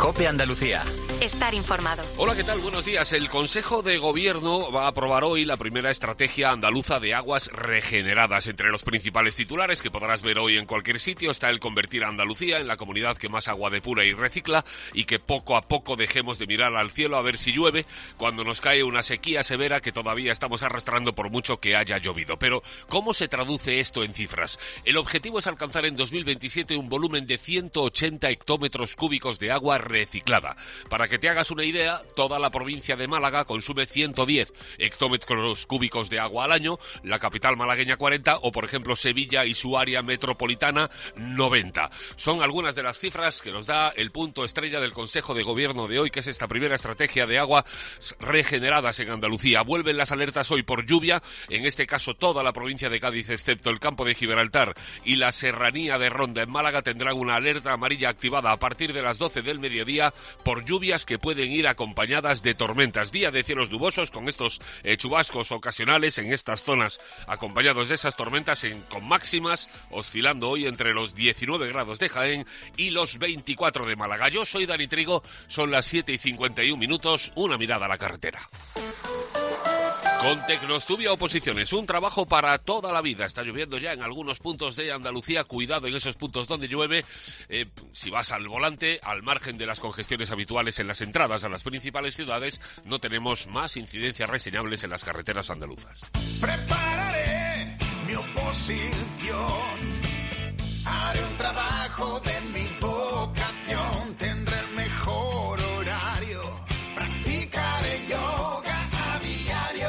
COPE Andalucía. Estar informado. Hola, ¿qué tal? Buenos días. El Consejo de Gobierno va a aprobar hoy la primera estrategia andaluza de aguas regeneradas. Entre los principales titulares que podrás ver hoy en cualquier sitio está el convertir a Andalucía en la comunidad que más agua depura y recicla, y que poco a poco dejemos de mirar al cielo a ver si llueve cuando nos cae una sequía severa que todavía estamos arrastrando por mucho que haya llovido. Pero, ¿cómo se traduce esto en cifras? El objetivo es alcanzar en 2027 un volumen de 180 hectómetros cúbicos de agua reciclada. Para que te hagas una idea, toda la provincia de Málaga consume 110 hectómetros cúbicos de agua al año, la capital malagueña 40, o por ejemplo Sevilla y su área metropolitana 90. Son algunas de las cifras que nos da el punto estrella del Consejo de Gobierno de hoy, que es esta primera estrategia de aguas regeneradas en Andalucía. Vuelven las alertas hoy por lluvia, en este caso toda la provincia de Cádiz, excepto el campo de Gibraltar y la serranía de Ronda en Málaga, tendrán una alerta amarilla activada a partir de las 12 del mediodía por lluvias que pueden ir acompañadas de tormentas. Día de cielos nubosos con estos chubascos ocasionales en estas zonas, acompañados de esas tormentas con máximas oscilando hoy entre los 19 grados de Jaén y los 24 de Málaga. Yo soy Dani Trigo, son las 7:51, una mirada a la carretera. Con Tecnostubia Oposiciones, un trabajo para toda la vida. Está lloviendo ya en algunos puntos de Andalucía. Cuidado en esos puntos donde llueve. Si vas al volante, al margen de las congestiones habituales en las entradas a las principales ciudades, no tenemos más incidencias reseñables en las carreteras andaluzas. Prepararé mi oposición. Haré un trabajo de mi vocación. Tendré el mejor horario. Practicaré yoga a diario.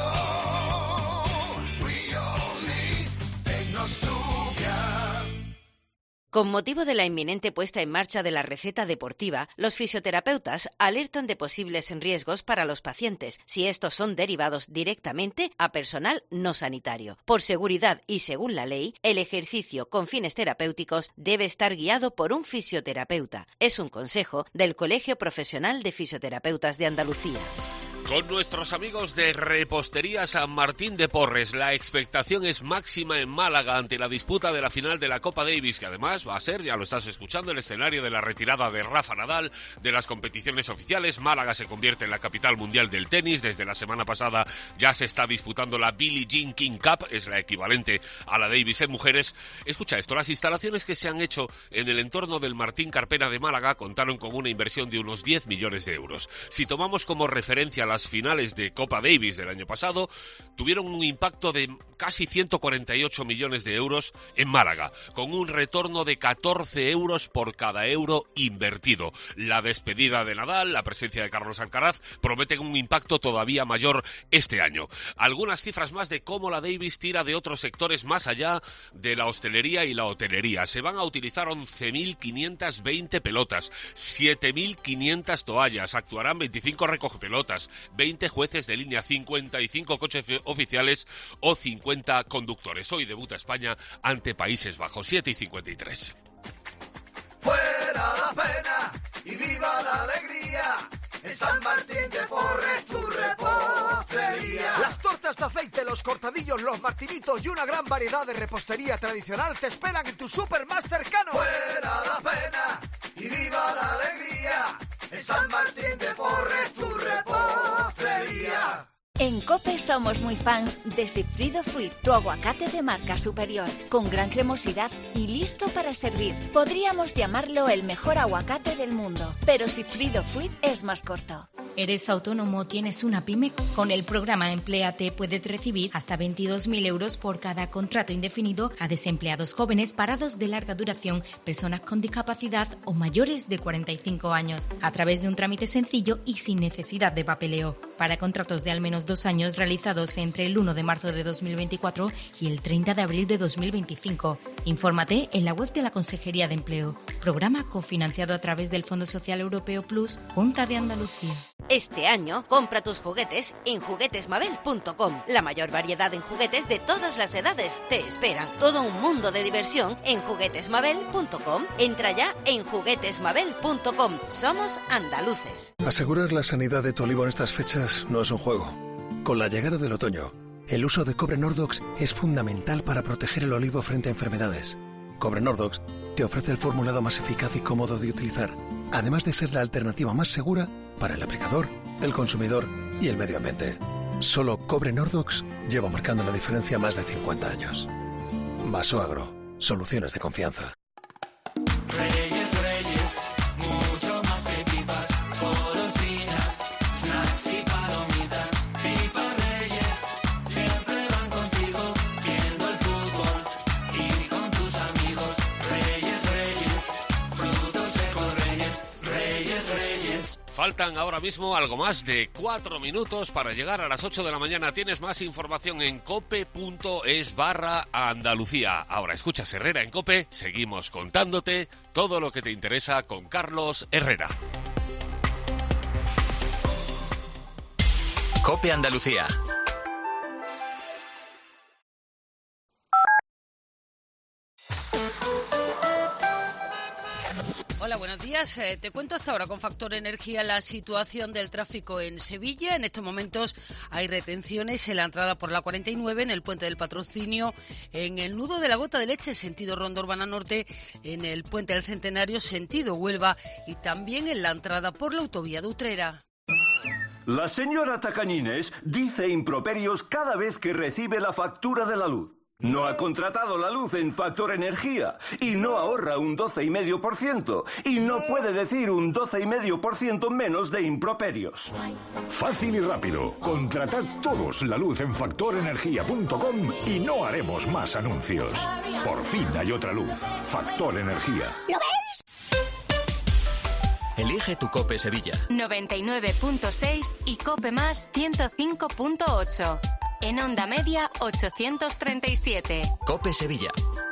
We all need Tecnostubia. Con motivo de la inminente puesta en marcha de la receta deportiva, los fisioterapeutas alertan de posibles riesgos para los pacientes si estos son derivados directamente a personal no sanitario. Por seguridad y según la ley, el ejercicio con fines terapéuticos debe estar guiado por un fisioterapeuta. Es un consejo del Colegio Profesional de Fisioterapeutas de Andalucía. Con nuestros amigos de Repostería San Martín de Porres, la expectación es máxima en Málaga ante la disputa de la final de la Copa Davis, que además va a ser, ya lo estás escuchando, el escenario de la retirada de Rafa Nadal de las competiciones oficiales. Málaga se convierte en la capital mundial del tenis. Desde la semana pasada ya se está disputando la Billie Jean King Cup, es la equivalente a la Davis en mujeres. Escucha esto, las instalaciones que se han hecho en el entorno del Martín Carpena de Málaga contaron con una inversión de unos 10 millones de euros. Si tomamos como referencia las finales de Copa Davis del año pasado, tuvieron un impacto de casi 148 millones de euros en Málaga, con un retorno de 14 euros por cada euro invertido. La despedida de Nadal, la presencia de Carlos Alcaraz, prometen un impacto todavía mayor este año. Algunas cifras más de cómo la Davis tira de otros sectores más allá de la hostelería y la hotelería. Se van a utilizar 11.520 pelotas, 7.500 toallas, actuarán 25 recogepelotas, 20 jueces de línea, 55 coches oficiales o 50 conductores. Hoy debuta España ante Países Bajos, 7:53. Fuera la pena y viva la alegría. En San Martín de Porres, tu repostería. Las tortas de aceite, los cortadillos, los martinitos y una gran variedad de repostería tradicional te esperan en tu súper más cercano. Fuera la pena y viva la alegría. En San Martín de Porres, tu repostería. En COPE somos muy fans de Sigfrido Fruit, tu aguacate de marca superior, con gran cremosidad y listo para servir. Podríamos llamarlo el mejor aguacate del mundo, pero Sigfrido Fruit es más corto. ¿Eres autónomo o tienes una pyme? Con el programa Empléate puedes recibir hasta 22.000 euros por cada contrato indefinido a desempleados jóvenes, parados de larga duración, personas con discapacidad o mayores de 45 años, a través de un trámite sencillo y sin necesidad de papeleo. Para contratos de al menos 2 años realizados entre el 1 de marzo de 2024 y el 30 de abril de 2025. Infórmate en la web de la Consejería de Empleo. Programa cofinanciado a través del Fondo Social Europeo Plus, Junta de Andalucía. Este año, compra tus juguetes en juguetesmabel.com. La mayor variedad en juguetes de todas las edades te esperan. Todo un mundo de diversión en juguetesmabel.com. Entra ya en juguetesmabel.com. Somos andaluces. Asegurar la sanidad de tu olivo en estas fechas no es un juego. Con la llegada del otoño, el uso de cobre Nordox es fundamental para proteger el olivo frente a enfermedades. Cobre Nordox te ofrece el formulado más eficaz y cómodo de utilizar, además de ser la alternativa más segura para el aplicador, el consumidor y el medio ambiente. Solo Cobre Nordox lleva marcando la diferencia más de 50 años. Vasoagro, soluciones de confianza. Reyes, Reyes, mucho más que pipas, golosinas, snacks y palomitas. Pipas Reyes, siempre van contigo, viendo el fútbol y con tus amigos. Reyes, Reyes, frutos secos Reyes, Reyes, Reyes. Faltan ahora mismo algo más de 4 minutos para llegar a las 8 de la mañana. Tienes más información en cope.es/Andalucía. Ahora escuchas Herrera en Cope. Seguimos contándote todo lo que te interesa con Carlos Herrera. Cope Andalucía. Hola, buenos días. Te cuento hasta ahora con Factor Energía la situación del tráfico en Sevilla. En estos momentos hay retenciones en la entrada por la 49, en el Puente del Patrocinio, en el nudo de la Gota de Leche, sentido Ronda Urbana Norte, en el Puente del Centenario, sentido Huelva, y también en la entrada por la autovía de Utrera. La señora Tacañines dice improperios cada vez que recibe la factura de la luz. No ha contratado la luz en Factor Energía y no ahorra un 12,5% y no puede decir un 12,5% menos de improperios. Fácil y rápido. Contratad todos la luz en factorenergia.com y no haremos más anuncios. Por fin hay otra luz. Factor Energía. ¿Lo ves? Elige tu Cope Sevilla. 99.6 y Cope Más 105.8. En onda media 837. Cope Sevilla.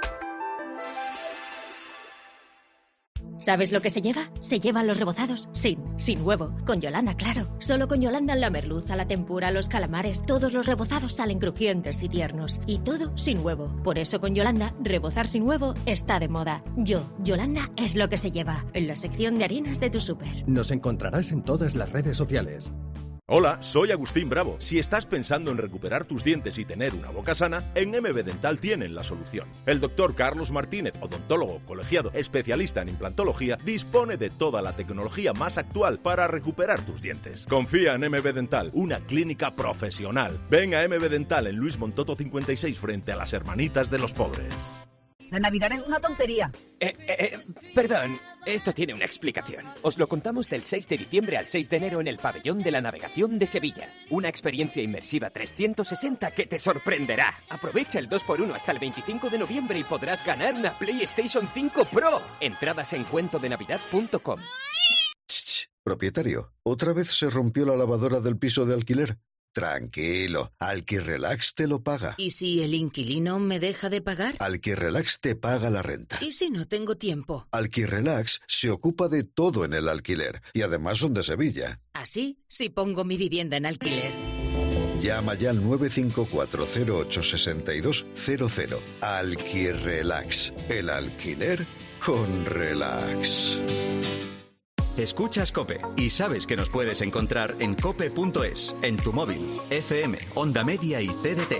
¿Sabes lo que se lleva? Se llevan los rebozados sin huevo. Con Yolanda, claro. Solo con Yolanda la merluza, la tempura, los calamares, todos los rebozados salen crujientes y tiernos. Y todo sin huevo. Por eso con Yolanda, rebozar sin huevo está de moda. Yolanda es lo que se lleva. En la sección de harinas de tu súper. Nos encontrarás en todas las redes sociales. Hola, soy Agustín Bravo. Si estás pensando en recuperar tus dientes y tener una boca sana, en MB Dental tienen la solución. El doctor Carlos Martínez, odontólogo colegiado especialista en implantología, dispone de toda la tecnología más actual para recuperar tus dientes. Confía en MB Dental, una clínica profesional. Ven a MB Dental en Luis Montoto 56 frente a las Hermanitas de los Pobres. La Navidad es una tontería. Perdón, esto tiene una explicación. Os lo contamos del 6 de diciembre al 6 de enero en el Pabellón de la Navegación de Sevilla. Una experiencia inmersiva 360 que te sorprenderá. Aprovecha el 2x1 hasta el 25 de noviembre y podrás ganar una PlayStation 5 Pro. Entradas en cuentodenavidad.com. Propietario, ¿otra vez se rompió la lavadora del piso de alquiler? Tranquilo, Alquirrelax te lo paga. ¿Y si el inquilino me deja de pagar? Alquirrelax te paga la renta. ¿Y si no tengo tiempo? Alquirrelax se ocupa de todo en el alquiler y además son de Sevilla. ¿Así? Si pongo mi vivienda en alquiler. Llama ya al 954-086200. Alquirrelax, el alquiler con relax. Escuchas Cope y sabes que nos puedes encontrar en cope.es, en tu móvil, FM, Onda Media y TDT.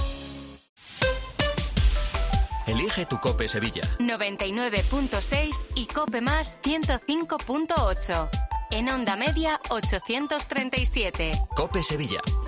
Elige tu Cope Sevilla. 99.6 y Cope Más 105.8. En onda media 837. Cope Sevilla.